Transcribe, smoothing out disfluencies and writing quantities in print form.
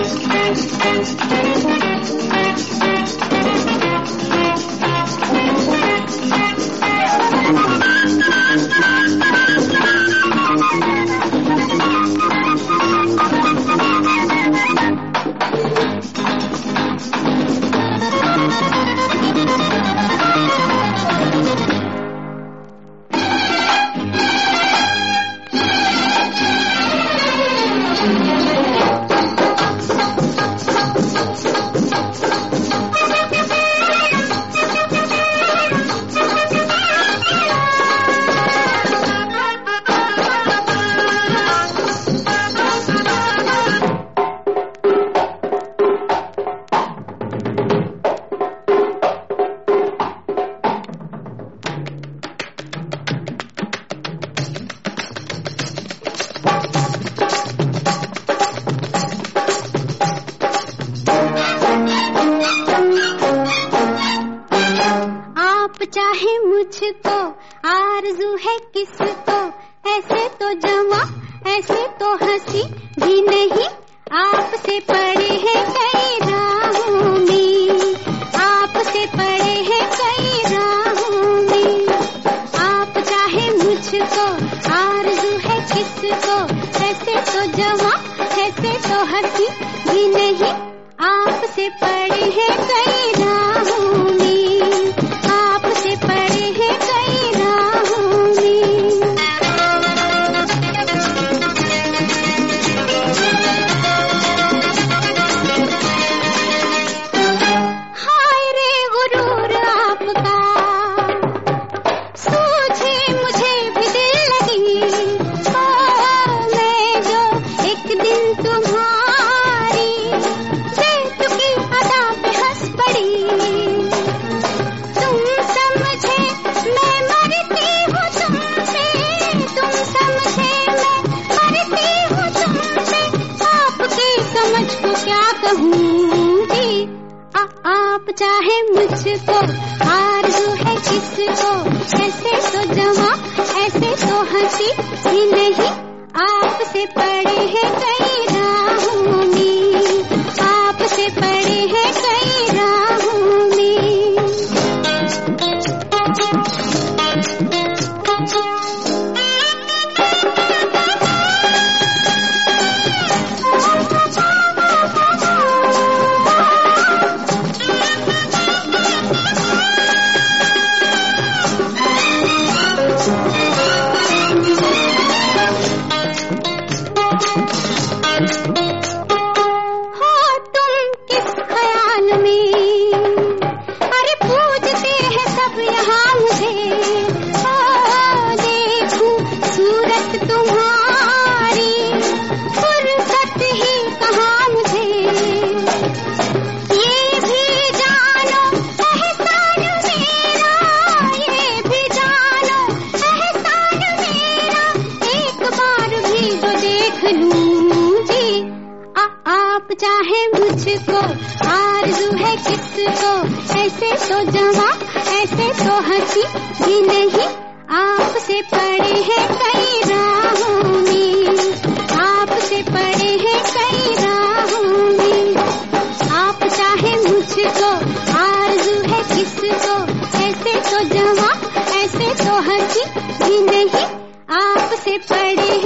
चाहे मुझको आरज़ू है किसको, ऐसे तो जवां ऐसे तो हंसी भी नहीं, आपसे पड़े हैं कई राहों में, आपसे पड़े हैं कई राहों में। आप चाहे मुझको आरज़ू है किसको, ऐसे तो जवां ऐसे तो हंसी भी नहीं, आपसे पड़े हैं कई राहों में, आपसे पड़े हैं कई राहों में। हाय रे गुरूर आपका, सूझे मुझे भी दिल लगी, मैं जो एक दिन तुम्हारी बेतुकी अदा पे हंस पड़ी, तुम समझे मैं मरती हूँ तुमसे, तुम समझे मैं मरती हूँ तुमसे, आपकी समझ को क्या कहूँगी। आप चाहे मुझको आरज़ू है किसको, ऐसे तो जवां ऐसे तो हंसी भी नहीं, आपसे पड़े हैं कई राहों में, आपसे पड़े हैं कई राहों में। हो तुम किस ख्याल में, अरे पूछते हैं सब यहाँ मुझे, देखूं सूरत तुम्हारी फुर्सत ही कहाँ मुझे, ये भी जानो एहसान मेरा, ये भी जानो एहसान मेरा, एक बार भी तो देख लूं जी। आप चाहे मुझको आरज़ू है किसको, ऐसे तो जवां ऐसे तो हंसी भी नहीं, आपसे पड़े हैं कई राहों में, आपसे पड़े हैं कई राहों में। आप चाहे मुझको आरज़ू है किसको, ऐसे तो जवां ऐसे तो हंसी भी नहीं, आपसे पड़े